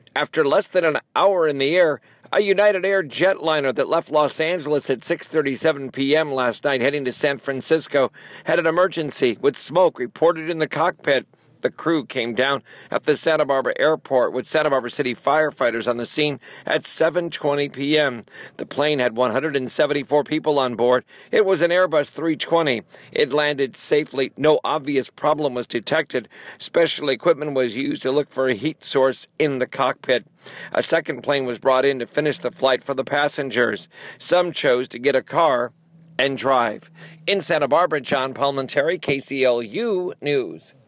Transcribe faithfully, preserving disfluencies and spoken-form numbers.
After less than an hour in the air, a United Air jetliner that left Los Angeles at six thirty-seven p.m. last night heading to San Francisco had an emergency with smoke reported in the cockpit. The crew came down at the Santa Barbara airport with Santa Barbara City firefighters on the scene at seven twenty p.m. The plane had one hundred seventy-four people on board. It was an Airbus three twenty. It landed safely. No obvious problem was detected. Special equipment was used to look for a heat source in the cockpit. A second plane was brought in to finish the flight for the passengers. Some chose to get a car and drive. In Santa Barbara, John Palmentary, K C L U News.